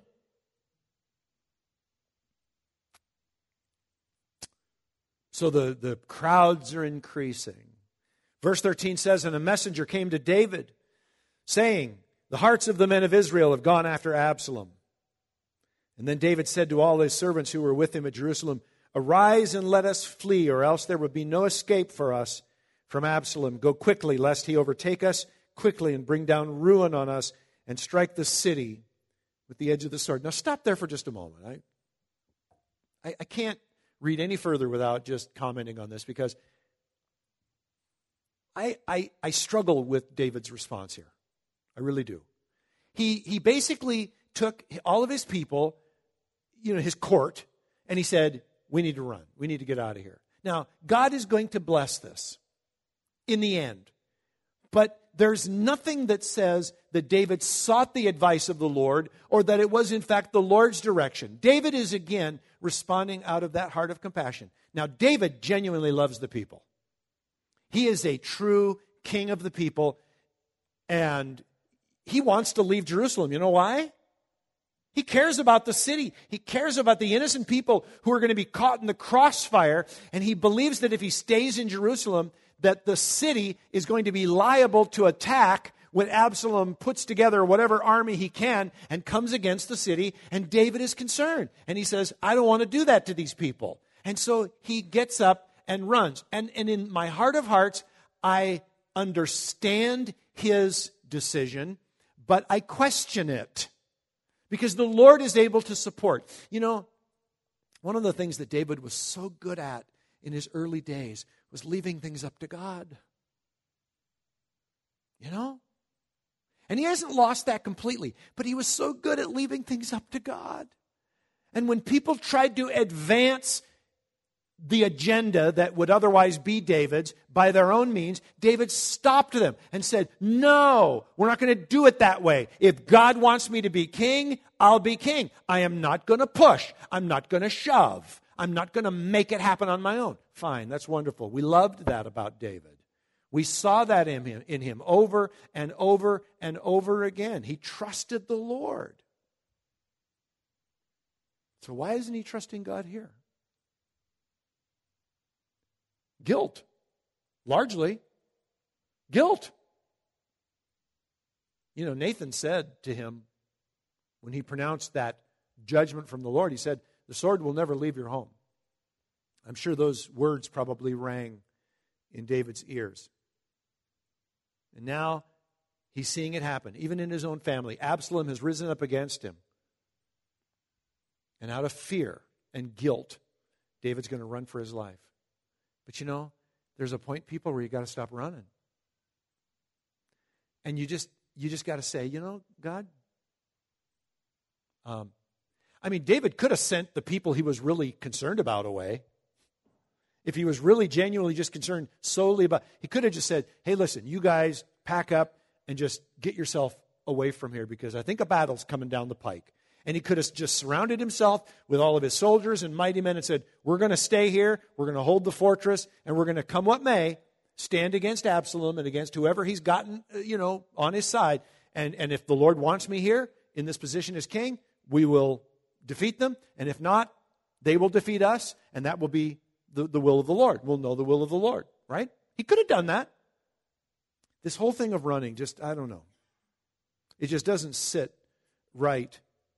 So the, the crowds are increasing. Verse thirteen says, and a messenger came to David, saying, the hearts of the men of Israel have gone after Absalom. And then David said to all his servants who were with him at Jerusalem, arise and let us flee, or else there would be no escape for us from Absalom. Go quickly, lest he overtake us quickly and bring down ruin on us and strike the city with the edge of the sword. Now stop there for just a moment. I, I, I can't read any further without just commenting on this, because I, I, I struggle with David's response here. I really do. He, he basically took all of his people, you know, his court, and he said, we need to run. We need to get out of here. Now, God is going to bless this in the end. But there's nothing that says that David sought the advice of the Lord or that it was, in fact, the Lord's direction. David is, again, responding out of that heart of compassion. Now, David genuinely loves the people. He is a true king of the people, and he wants to leave Jerusalem. You know why? He cares about the city. He cares about the innocent people who are going to be caught in the crossfire, and he believes that if he stays in Jerusalem, that the city is going to be liable to attack when Absalom puts together whatever army he can and comes against the city, and David is concerned. And he says, I don't want to do that to these people. And so he gets up and runs. And, and in my heart of hearts, I understand his decision, but I question it. Because the Lord is able to support. You know, one of the things that David was so good at in his early days was leaving things up to God. You know? And he hasn't lost that completely. But he was so good at leaving things up to God. And when people tried to advance the agenda that would otherwise be David's by their own means, David stopped them and said, no, we're not going to do it that way. If God wants me to be king, I'll be king. I am not going to push. I'm not going to shove. I'm not going to make it happen on my own. Fine, that's wonderful. We loved that about David. We saw that in him, in him over and over and over again. He trusted the Lord. So why isn't he trusting God here? Guilt. Largely. Guilt. You know, Nathan said to him, when he pronounced that judgment from the Lord, he said, the sword will never leave your home. I'm sure those words probably rang in David's ears. And now he's seeing it happen, even in his own family. Absalom has risen up against him. And out of fear and guilt, David's going to run for his life. But you know, there's a point, people, where you got to stop running. And you just you just got to say, you know, God, um, I mean, David could have sent the people he was really concerned about away. If he was really genuinely just concerned solely about, he could have just said, hey, listen, you guys pack up and just get yourself away from here because I think a battle's coming down the pike. And he could have just surrounded himself with all of his soldiers and mighty men and said, we're going to stay here, we're going to hold the fortress, and we're going to, come what may, stand against Absalom and against whoever he's gotten, you know, on his side. And, and if the Lord wants me here in this position as king, we will defeat them. And if not, they will defeat us, and that will be the, the will of the Lord. We'll know the will of the Lord, right? He could have done that. This whole thing of running, just, I don't know. It just doesn't sit right.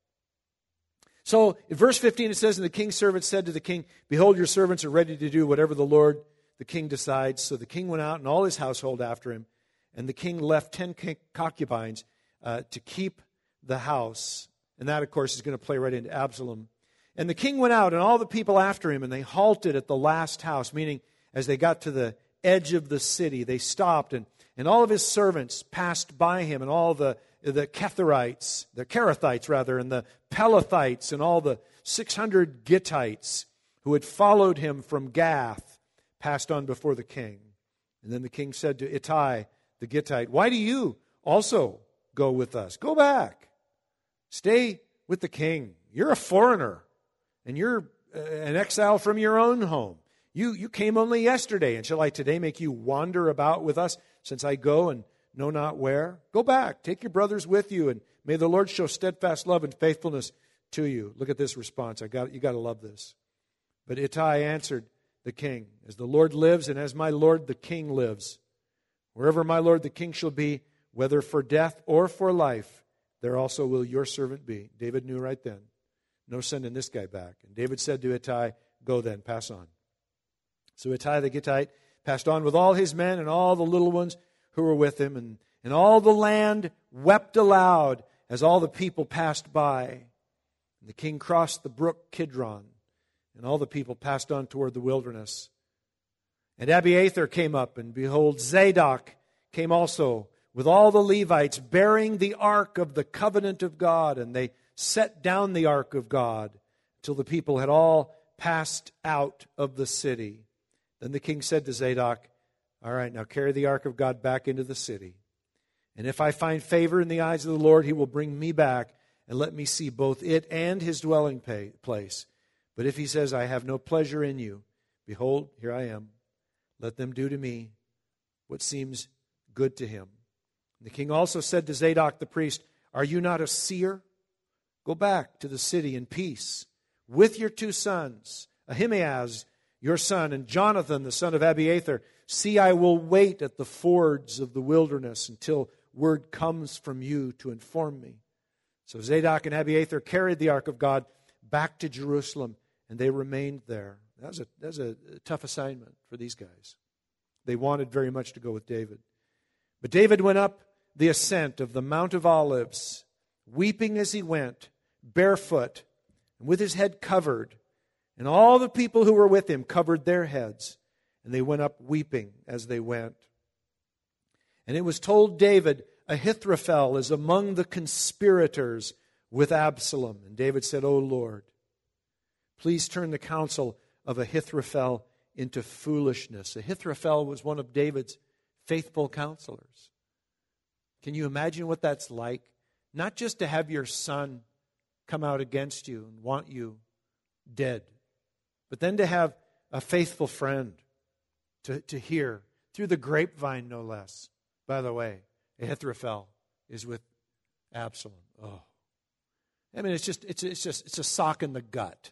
So in verse fifteen it says, and the king's servant said to the king, behold, your servants are ready to do whatever the Lord, the king, decides. So the king went out and all his household after him. And the king left ten concubines uh, to keep the house. And that, of course, is going to play right into Absalom. And the king went out and all the people after him, and they halted at the last house, meaning as they got to the edge of the city, they stopped, and, and all of his servants passed by him, and all the the Ketherites, the Kerethites rather, and the Pelethites, and all the six hundred Gittites who had followed him from Gath passed on before the king. And then the king said to Ittai, the Gittite, why do you also go with us? Go back. Stay with the king. You're a foreigner, and you're an exile from your own home. You, you came only yesterday, and shall I today make you wander about with us, since I go and know not where? Go back, take your brothers with you, and may the Lord show steadfast love and faithfulness to you. Look at this response. I got you got to love this. But Ittai answered the king, as the Lord lives, and as my Lord the king lives, wherever my Lord the king shall be, whether for death or for life, there also will your servant be. David knew right then, no sending this guy back. And David said to Ittai, go then, pass on. So Ittai the Gittite passed on with all his men and all the little ones who were with him, and, and all the land wept aloud as all the people passed by. And the king crossed the brook Kidron, and all the people passed on toward the wilderness. And Abiathar came up, and behold, Zadok came also with all the Levites, bearing the ark of the covenant of God. And they set down the ark of God till the people had all passed out of the city. Then the king said to Zadok, all right, now carry the ark of God back into the city. And if I find favor in the eyes of the Lord, he will bring me back and let me see both it and his dwelling place. But if he says, I have no pleasure in you, behold, here I am. Let them do to me what seems good to him. And the king also said to Zadok the priest, are you not a seer? Go back to the city in peace with your two sons, Ahimaaz, your son, and Jonathan, the son of Abiathar. See, I will wait at the fords of the wilderness until word comes from you to inform me. So Zadok and Abiathar carried the ark of God back to Jerusalem, and they remained there. That was a, that was a tough assignment for these guys. They wanted very much to go with David. But David went up the ascent of the Mount of Olives, weeping as he went, barefoot, and with his head covered. And all the people who were with him covered their heads, and they went up weeping as they went. And it was told David, Ahithophel is among the conspirators with Absalom. And David said, O Lord, please turn the counsel of Ahithophel into foolishness. Ahithophel was one of David's faithful counselors. Can you imagine what that's like? Not just to have your son come out against you and want you dead, but then to have a faithful friend to, to hear, through the grapevine no less. By the way, Ahithophel is with Absalom. Oh. I mean, it's just, it's, it's just, it's a sock in the gut.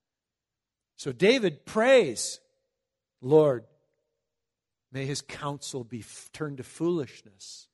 So David prays, Lord, may his counsel be f- turned to foolishness.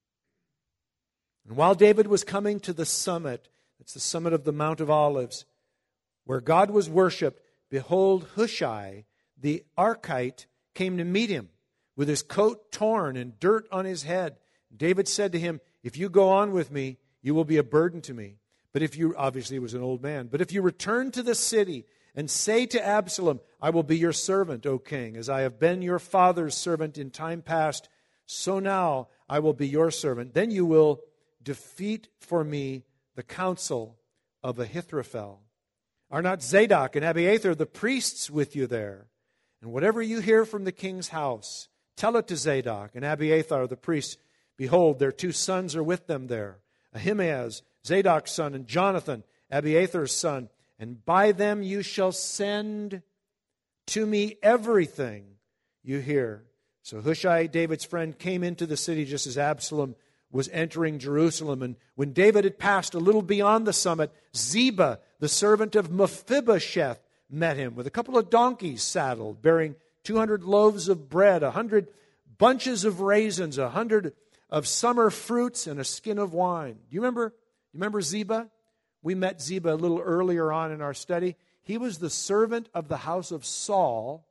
And while David was coming to the summit, it's the summit of the Mount of Olives, where God was worshipped, behold, Hushai, the Archite, came to meet him with his coat torn and dirt on his head. David said to him, if you go on with me, you will be a burden to me. But if you, obviously he was an old man, but if you return to the city and say to Absalom, I will be your servant, O king, as I have been your father's servant in time past, so now I will be your servant. Then you will defeat for me the counsel of Ahithophel. Are not Zadok and Abiathar the priests with you there? And whatever you hear from the king's house, tell it to Zadok and Abiathar the priests. Behold, their two sons are with them there, Ahimaaz, Zadok's son, and Jonathan, Abiathar's son. And by them you shall send to me everything you hear. So Hushai, David's friend, came into the city just as Absalom was entering Jerusalem. And when David had passed a little beyond the summit, Ziba, the servant of Mephibosheth, met him with a couple of donkeys saddled, bearing two hundred loaves of bread, a hundred bunches of raisins, a hundred of summer fruits, and a skin of wine. Do you remember? You remember Ziba? We met Ziba a little earlier on in our study. He was the servant of the house of Saul,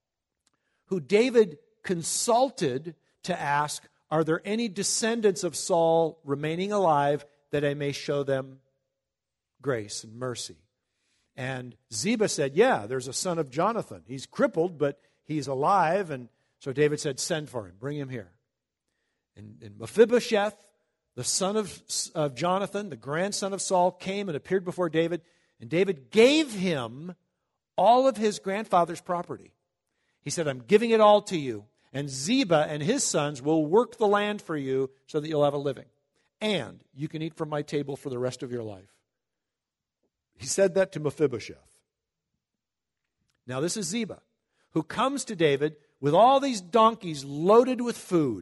who David consulted to ask, are there any descendants of Saul remaining alive that I may show them grace and mercy? And Ziba said, yeah, there's a son of Jonathan. He's crippled, but he's alive. And so David said, send for him, bring him here. And, and Mephibosheth, the son of, of Jonathan, the grandson of Saul, came and appeared before David. And David gave him all of his grandfather's property. He said, I'm giving it all to you. And Ziba and his sons will work the land for you so that you'll have a living. And you can eat from my table for the rest of your life. He said that to Mephibosheth. Now this is Ziba, who comes to David with all these donkeys loaded with food.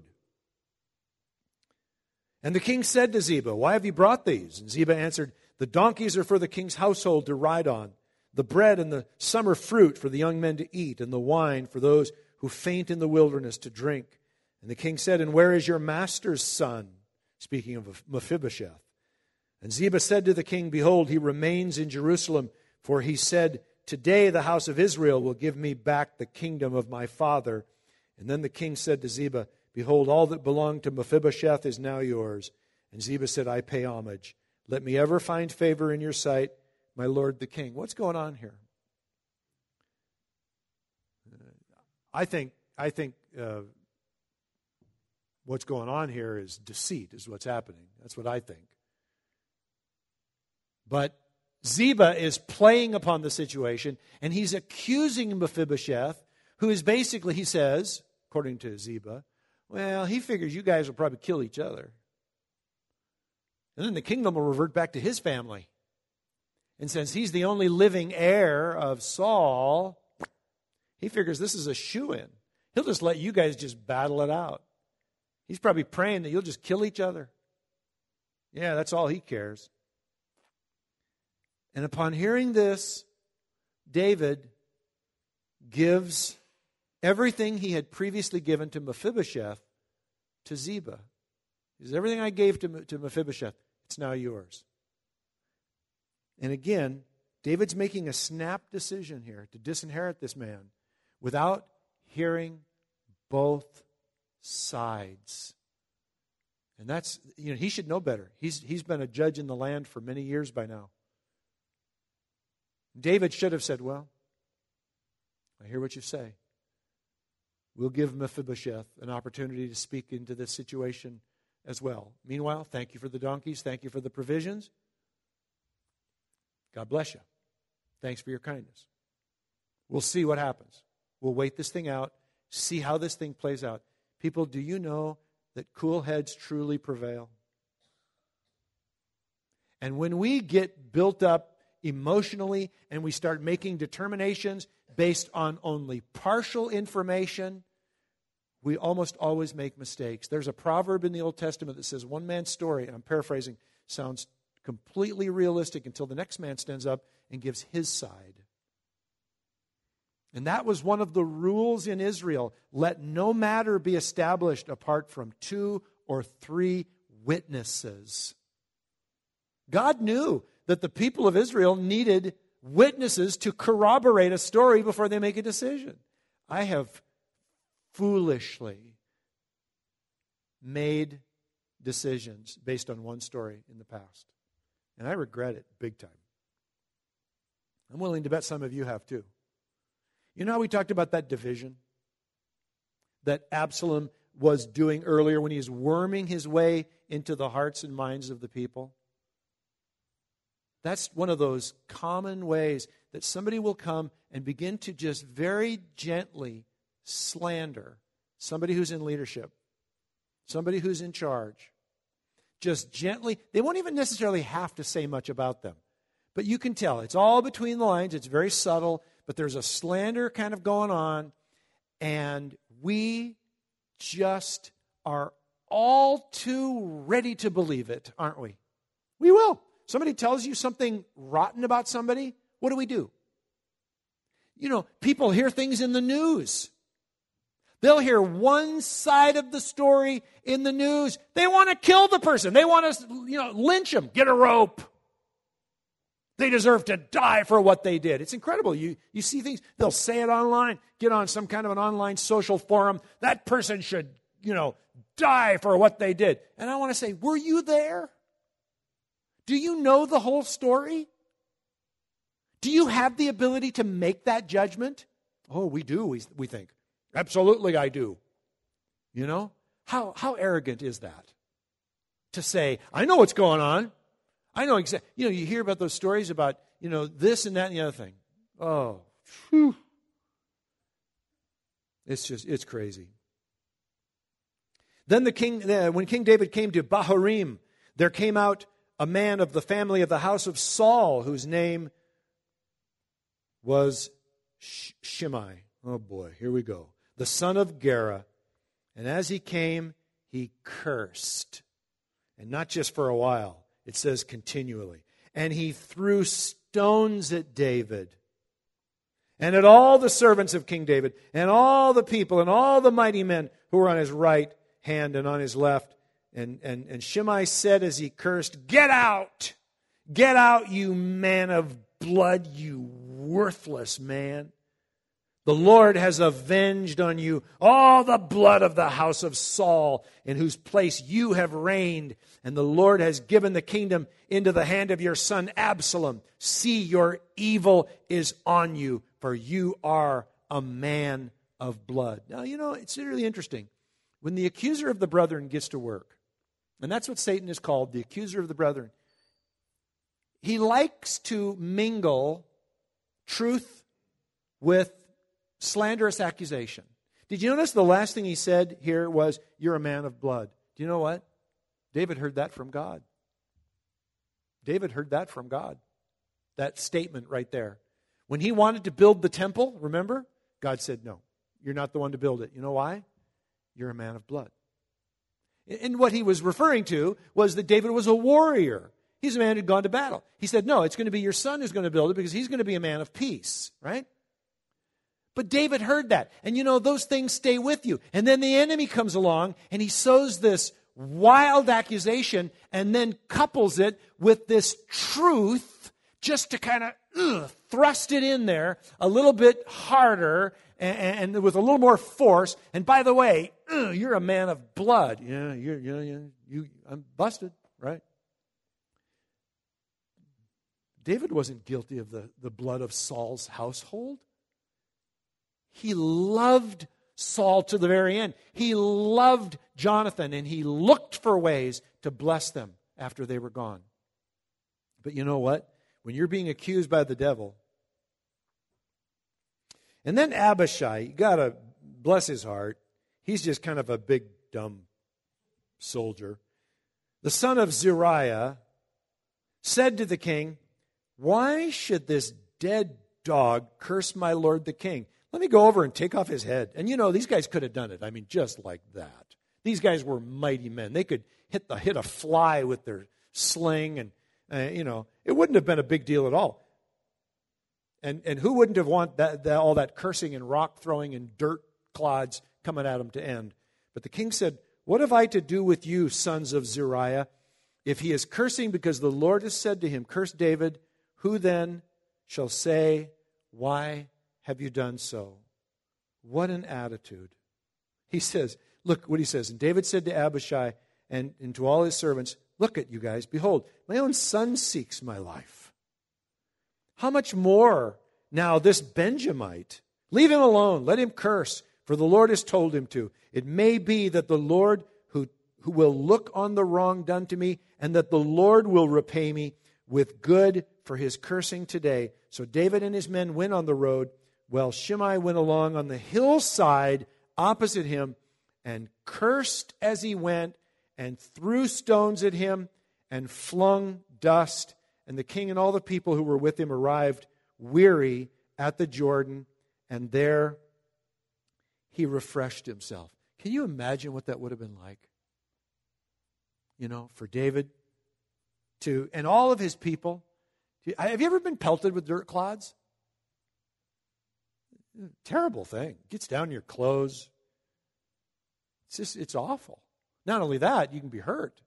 And the king said to Ziba, why have you brought these? And Ziba answered, the donkeys are for the king's household to ride on, the bread and the summer fruit for the young men to eat, and the wine for those who faint in the wilderness to drink. And the king said, and where is your master's son? Speaking of Mephibosheth. And Ziba said to the king, behold, he remains in Jerusalem, for he said, today the house of Israel will give me back the kingdom of my father. And then the king said to Ziba, behold, all that belonged to Mephibosheth is now yours. And Ziba said, I pay homage. Let me ever find favor in your sight, my lord the king. What's going on here? I think, I think uh, what's going on here is deceit is what's happening. That's what I think. But Ziba is playing upon the situation, and he's accusing Mephibosheth, who is basically, he says, according to Ziba, well, he figures you guys will probably kill each other. And then the kingdom will revert back to his family. And since he's the only living heir of Saul, he figures this is a shoo-in. He'll just let you guys just battle it out. He's probably praying that you'll just kill each other. Yeah, that's all he cares. And upon hearing this, David gives everything he had previously given to Mephibosheth to Ziba. He says, everything I gave to, to Mephibosheth, it's now yours. And again, David's making a snap decision here to disinherit this man without hearing both sides. And that's, you know, he should know better. He's, he's been a judge in the land for many years by now. David should have said, well, I hear what you say. We'll give Mephibosheth an opportunity to speak into this situation as well. Meanwhile, thank you for the donkeys. Thank you for the provisions. God bless you. Thanks for your kindness. We'll see what happens. We'll wait this thing out, see how this thing plays out. People, do you know that cool heads truly prevail? And when we get built up emotionally and we start making determinations based on only partial information, we almost always make mistakes. There's a proverb in the Old Testament that says one man's story, and I'm paraphrasing, sounds completely realistic until the next man stands up and gives his side. And that was one of the rules in Israel. Let no matter be established apart from two or three witnesses. God knew that the people of Israel needed witnesses to corroborate a story before they make a decision. I have foolishly made decisions based on one story in the past. And I regret it big time. I'm willing to bet some of you have too. You know how we talked about that division that Absalom was doing earlier when he was worming his way into the hearts and minds of the people? That's one of those common ways that somebody will come and begin to just very gently slander somebody who's in leadership, somebody who's in charge. Just gently, they won't even necessarily have to say much about them. But you can tell, it's all between the lines, it's very subtle, but there's a slander kind of going on, and we just are all too ready to believe it, aren't we? We will. Somebody tells you something rotten about somebody, what do we do? You know, people hear things in the news. They'll hear one side of the story in the news. They want to kill the person. They want to, you know, lynch them. Get a rope. They deserve to die for what they did. It's incredible. You, you see things, they'll say it online, get on some kind of an online social forum. That person should, you know, die for what they did. And I want to say, were you there? Do you know the whole story? Do you have the ability to make that judgment? Oh, we do, we, we think. Absolutely, I do. You know? How, how arrogant is that? To say, I know what's going on. I know exactly. You know, you hear about those stories about, you know, this and that and the other thing. Oh, whew. It's just, it's crazy. Then the king, uh, when King David came to Bahurim, there came out a man of the family of the house of Saul, whose name was Shimei. Oh boy, here we go. The son of Gera. And as he came, he cursed. And not just for a while. It says continually. And he threw stones at David. And at all the servants of King David. And all the people and all the mighty men who were on his right hand and on his left. And, and, and Shimei said as he cursed, "Get out! Get out, you man of blood, you worthless man. The Lord has avenged on you all the blood of the house of Saul, in whose place you have reigned. And the Lord has given the kingdom into the hand of your son Absalom. See, your evil is on you, for you are a man of blood. Now, you know, it's really interesting. When the accuser of the brethren gets to work, and that's what Satan is called, the accuser of the brethren, he likes to mingle truth with slanderous accusation. Did you notice the last thing he said here was, you're a man of blood? Do you know what? David heard that from God. David heard that from God. That statement right there. When he wanted to build the temple, remember? God said, no, you're not the one to build it. You know why? You're a man of blood. And what he was referring to was that David was a warrior. He's a man who'd gone to battle. He said, no, it's going to be your son who's going to build it because he's going to be a man of peace, right? But David heard that. And you know, those things stay with you. And then the enemy comes along and he sows this wild accusation and then couples it with this truth just to kind of ugh, thrust it in there a little bit harder and, and with a little more force. And by the way, ugh, you're a man of blood. Yeah, you're, you, you, you, I'm busted, right? David wasn't guilty of the, the blood of Saul's household. He loved Saul to the very end. He loved Jonathan, and he looked for ways to bless them after they were gone. But you know what? When you're being accused by the devil, and then Abishai, you got to bless his heart. He's just kind of a big, dumb soldier. The son of Zeruiah said to the king, why should this dead dog curse my lord the king? Let me go over and take off his head. And you know, these guys could have done it. I mean, just like that. These guys were mighty men. They could hit the hit a fly with their sling, and uh, you know, it wouldn't have been a big deal at all. And and who wouldn't have want that, that all that cursing and rock throwing and dirt clods coming at him to end? But the king said, what have I to do with you, sons of Zeruiah? If he is cursing because the Lord has said to him, curse David, who then shall say, why have you done so? What an attitude. He says, look what he says. And David said to Abishai and, and to all his servants, look at you guys, behold, my own son seeks my life. How much more now this Benjamite? Leave him alone, let him curse, for the Lord has told him to. It may be that the Lord who, who will look on the wrong done to me, and that the Lord will repay me with good for his cursing today. So David and his men went on the road, while Shimei went along on the hillside opposite him and cursed as he went and threw stones at him and flung dust. And the king and all the people who were with him arrived weary at the Jordan, and there he refreshed himself. Can you imagine what that would have been like? You know, for David to, and all of his people. Have you ever been pelted with dirt clods? Terrible thing. Gets down your clothes. It's just, it's awful. Not only that, you can be hurt.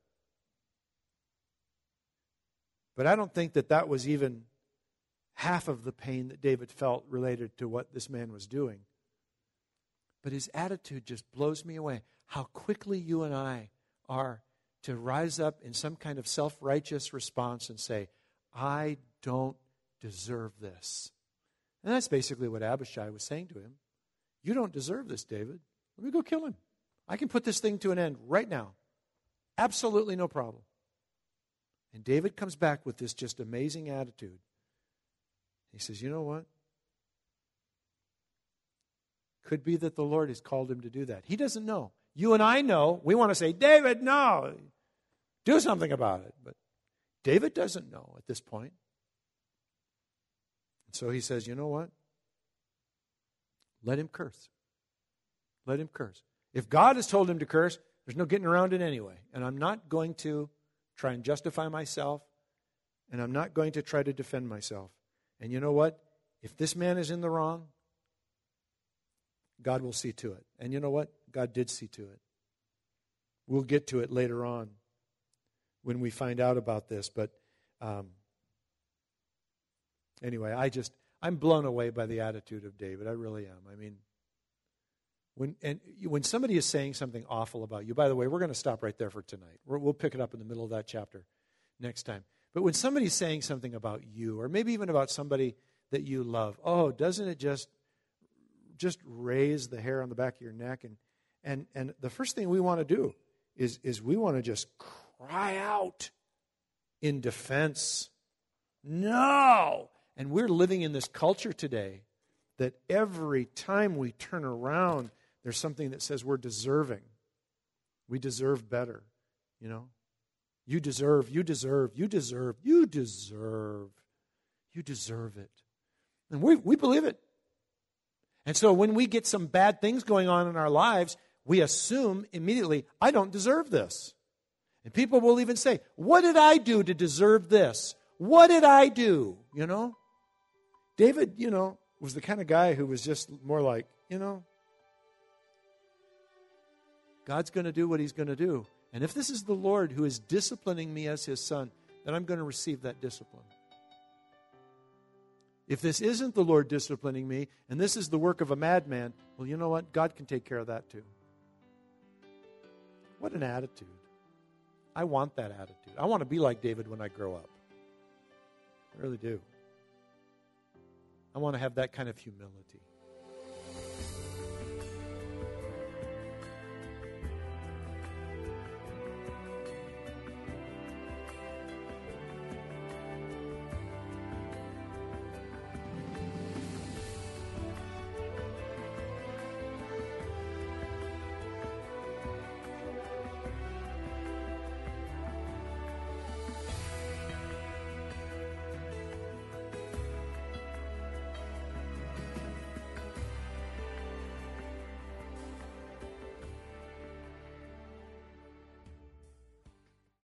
But I don't think that that was even half of the pain that David felt related to what this man was doing. But his attitude just blows me away. How quickly you and I are to rise up in some kind of self-righteous response and say, I don't deserve this. And that's basically what Abishai was saying to him. You don't deserve this, David. Let me go kill him. I can put this thing to an end right now. Absolutely no problem. And David comes back with this just amazing attitude. He says, you know what? Could be that the Lord has called him to do that. He doesn't know. You and I know. We want to say, David, no. Do something about it. But David doesn't know at this point. And so he says, you know what? Let him curse. Let him curse. If God has told him to curse, there's no getting around it anyway. And I'm not going to try and justify myself, and I'm not going to try to defend myself. And you know what? If this man is in the wrong, God will see to it. And you know what? God did see to it. We'll get to it later on when we find out about this. But um, anyway, I just, I'm blown away by the attitude of David. I really am. I mean, when and when somebody is saying something awful about you, by the way, we're going to stop right there for tonight. We're, we'll pick it up in the middle of that chapter next time. But when somebody's saying something about you, or maybe even about somebody that you love, oh, doesn't it just just raise the hair on the back of your neck. And and and the first thing we want to do is, is we want to just cry out in defense. No! And we're living in this culture today that every time we turn around, there's something that says we're deserving. We deserve better, you know. You deserve, you deserve, you deserve, you deserve. You deserve it. And we we believe it. And so when we get some bad things going on in our lives, we assume immediately, I don't deserve this. And people will even say, what did I do to deserve this? What did I do? You know? David, you know, was the kind of guy who was just more like, you know, God's going to do what he's going to do. And if this is the Lord who is disciplining me as his son, then I'm going to receive that discipline. If this isn't the Lord disciplining me, and this is the work of a madman, well, you know what? God can take care of that too. What an attitude. I want that attitude. I want to be like David when I grow up. I really do. I want to have that kind of humility.